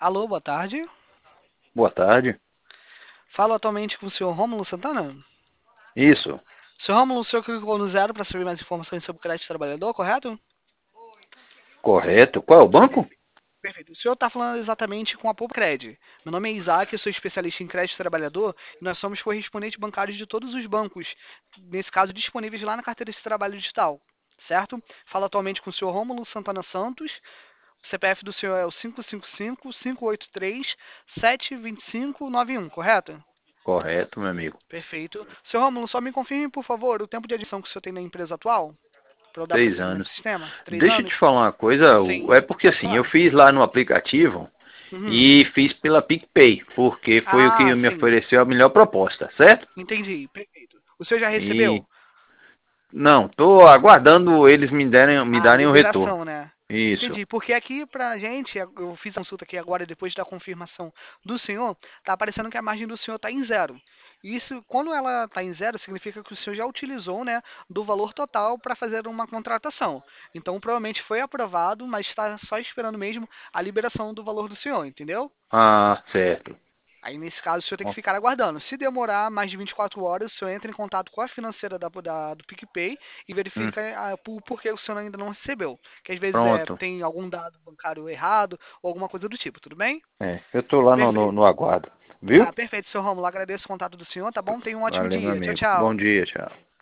Alô, boa tarde. Boa tarde. Falo atualmente com o senhor Rômulo Santana. Isso, Senhor Rômulo, o senhor clicou no zero para saber mais informações sobre o crédito trabalhador, correto? correto. Qual é o banco? Perfeito. O senhor está falando exatamente com a Popcred. Meu nome é Isaac, eu sou especialista em crédito trabalhador e nós somos correspondentes bancários de todos os bancos, nesse caso disponíveis lá na carteira de trabalho digital, certo? Falo atualmente com o senhor Rômulo Santana Santos. O CPF do senhor é o 555-583-72591, correto? Correto, meu amigo. Perfeito. Senhor Rômulo, só me confirme, por favor, o tempo de adição que o senhor tem na empresa atual, para eu dar 3 anos. prosseguimento ao sistema? Três Deixa eu te anos? falar uma coisa. Sim. É porque Pode assim, eu falar. fiz lá no aplicativo Uhum. e fiz pela PicPay, porque foi o Ah, que me sim. ofereceu a melhor proposta, certo? Entendi. Perfeito. O senhor já E recebeu não, tô aguardando eles me a darem o retorno. liberação, né? Isso. Entendi. Porque aqui pra gente, eu fiz a consulta aqui agora, depois da confirmação do senhor, tá aparecendo que a margem do senhor tá em zero. Isso, quando ela tá em zero, significa que o senhor já utilizou, né, do valor total para fazer uma contratação. Então, provavelmente foi aprovado, mas está só esperando mesmo a liberação do valor do senhor, entendeu? Ah, certo. Aí, nesse caso, o senhor tem que ficar aguardando. Se demorar mais de 24 horas, o senhor entra em contato com a financeira do PicPay e Hum, verifica por que o senhor ainda não recebeu. Que às vezes pronto. tem algum dado bancário errado ou alguma coisa do tipo, tudo bem? Eu tô lá no Perfeito. aguardo. Viu? Tá, perfeito, senhor Romulo. Agradeço o contato do senhor, tá bom? Tenha um ótimo Valeu, meu dia. Tchau, amigo. Bom tchau. dia, tchau.